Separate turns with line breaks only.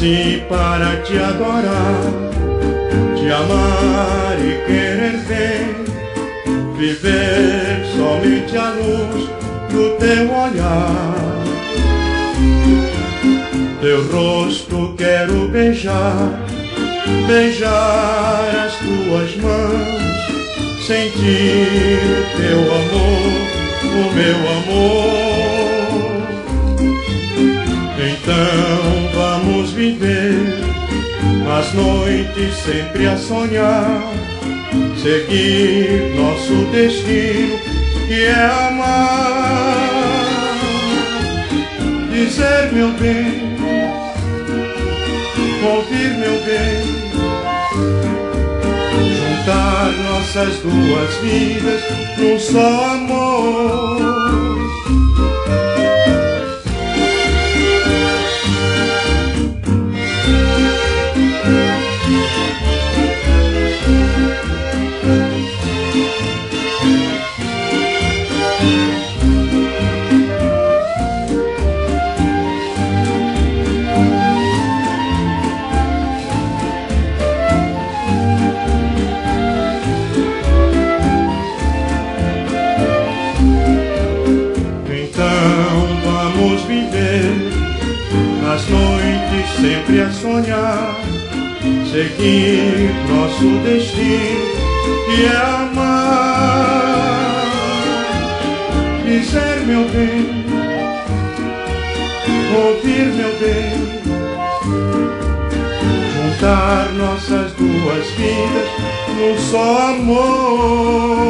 Nasci para te adorar, te amar e querer ver, viver somente à luz do teu olhar. Teu rosto quero beijar, beijar as tuas mãos, sentir o teu amor, o meu amor. Então vamos viver as noites sempre a sonhar, seguir nosso destino que é amar. Dizer meu bem, ouvir meu bem, juntar nossas duas vidas num só amor. As noites sempre a sonhar, seguir nosso destino que é amar. Dizer meu bem, ouvir meu bem, juntar nossas duas vidas num só amor.